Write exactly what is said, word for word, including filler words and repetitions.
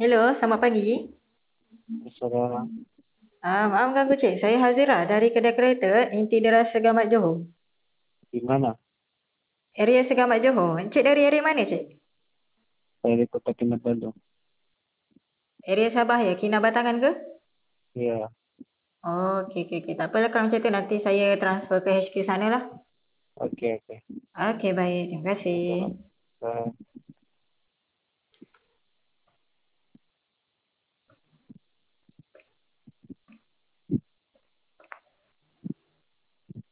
Hello, selamat pagi. Secara Ah, maaf ganggu cik, saya Hazira dari kedai kereta Inti Deras Segamat Johor. di mana? Area Segamat Johor. Cik dari area mana cik? Saya di Kota Kinabalu. Area Sabah ya, Kinabatangan ke? Ya, Oh, okey, okey, okey. Tak apalah kalau macam tu nanti saya transfer ke H Q sana lah. oke oke. Okey, baik. Terima kasih. Secara,